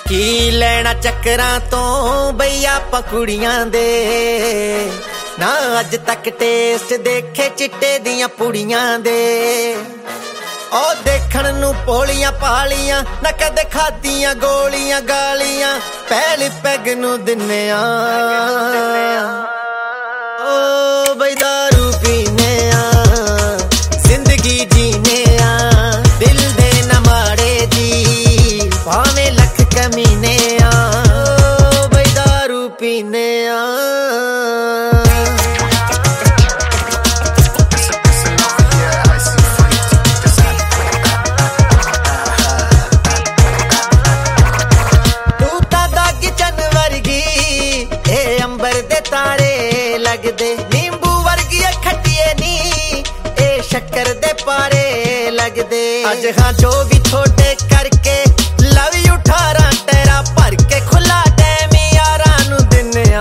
ਕੀ ਲੈਣਾ ਚੱਕਰਾਂ ਤੋਂ ਬਈ ਆਪਾਂ ਕੁੜੀਆਂ ਦੇ ਨਾ ਅੱਜ ਤੱਕ ਟੇਸਟ ਦੇਖੇ ਚਿੱਟੇ ਦੀਆਂ ਪੁੜੀਆਂ ਦੇ ਉਹ ਦੇਖਣ ਨੂੰ ਪੋਲੀਆਂ ਪਾਲੀਆਂ ਨਾ ਕਦੇ ਖਾਦੀਆਂ ਗੋਲੀਆਂ ਗਾਲੀਆਂ ਪਹਿਲੀ ਪੈਗ ਨੂੰ ਦਿੰਨੇ ਆ ਓ ਬਈ ਦਾਰੂ ਪੀਨੇ ਆ ਜ਼ਿੰਦਗੀ ਜੀਨੇ ਆ ਦਿਲ ਦੇ ਨਾ ਮਾੜੇ ਜੀ ਭਾਵੇਂ ਲੱਖ ਕਮੀਨੇ ਆ ਓ ਬਈ ਦਾਰੂ ਪੀਨੇ ਆ ਤਾਰੇ ਲੱਗਦੇ ਨਿੰਬੂ ਵਰਗੀਆਂ ਖੱਟੀਏ ਨੀ ਇਹ ਸ਼ੱਕਰ ਦੇ ਪਾਰੇ ਲੱਗਦੇ ਅੱਜ ਹਾਂ ਜੋ ਵੀ ਥੋੜੇ ਕਰਕੇ ਲਵ ਯੂ 18 ਤੇਰਾ ਭਰ ਕੇ ਖੁੱਲਾ ਟਾਈਮ ਯਾਰਾਂ ਨੂੰ ਦਿੰਨੇ ਆ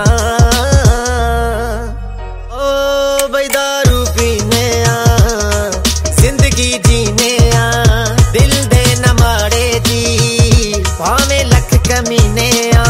ਓ ਬਈ ਦਾਰੂ ਪੀਨੇ ਆ ਜ਼ਿੰਦਗੀ ਜੀਨੇ ਆ ਦਿਲ ਦੇ ਨਾ ਮਾੜੇ ਜੀ ਭਾਵੇਂ ਲੱਖ ਕਮੀਨੇ ਆ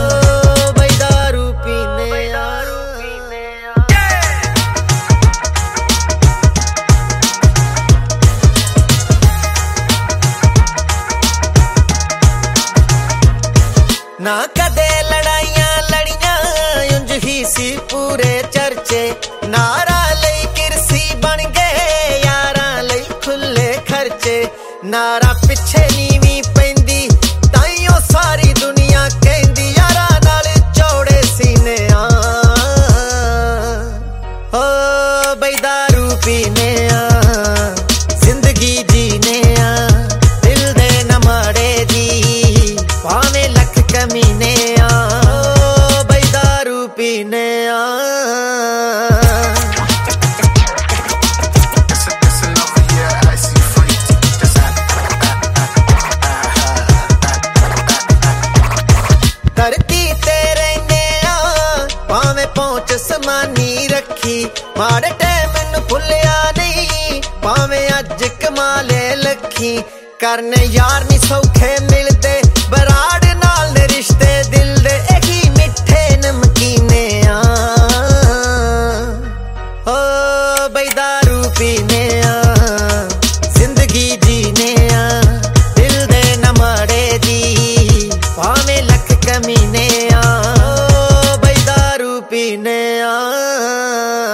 ਨਾ ਕਦੇ ਲੜਾਈਆਂ ਲੜੀਆਂ ਉਂਝ ਹੀ ਸੀ ਪੂਰੇ ਚਰਚੇ ਨਾਰਾ ਲਈ ਕਿਰਸੀ ਬਣ ਗਏ ਯਾਰਾਂ ਲਈ ਖੁੱਲੇ ਖਰਚੇ ਨਾਰਾ ਪਿੱਛੇ ਨੀਵੀਂ ਪੈਂਦੀ ਤਾਈਓ ਸਾਰੀ ਦੁਨੀਆ ਕਹਿੰਦੀ ਯਾਰਾਂ ਨਾਲ ਚੌੜੇ ਸੀਨੇ ਆ ਓ ਬਈ ਦਾਰੂ ਪੀਨੇ ਆ ਜ਼ਿੰਦਗੀ ਜੀਨੇ ਆ ਦਿਲ ਦੇ ਨਾ ਮਾੜੇ ਜੀ ਭਾਵੇਂ ਲੱਖ ਕਮੀਨੇ ਆ ਓ ਬਈ ਦਾਰੂ ਪੀਨੇ ਆ ਧਰਤੀ ਤੇ ਰਹਿੰਦੇ ਆ ਭਾਵੇਂ ਪਹੁੰਚ ਸਮਾਨੀ ਰੱਖੀ ਮਾੜੇ ਟਾਈਮ ਨੂੰ ਭੁੱਲਿਆ ਨਹੀਂ ਭਾਵੇਂ ਅੱਜ ਕਮਾ ਲੈ ਲੱਖੀ ਕਰਨ ਯਾਰ ਨੀ ਸੌਖੇ ਮਿਲਦੇ ਬਰਾੜ ਨਾਲ ਨੇ ਰਿਸ਼ਤੇ ਦਿਲ ਦੇ ਇਹੀ ਮਿੱਠੇ ਨਮਕੀਨੇ ਆ ਓ ਬਈ ਦਾਰੂ ਪੀਨੇ ਆ ਜ਼ਿੰਦਗੀ ਜੀਨੇ ਆ ਦਿਲ ਦੇ ਨਾ ਮਾੜੇ ਜੀ ਭਾਵੇਂ ਲੱਖ ਕਮੀਨੇ ਆ ਓ ਬਈ ਦਾਰੂ ਪੀਨੇ ਆ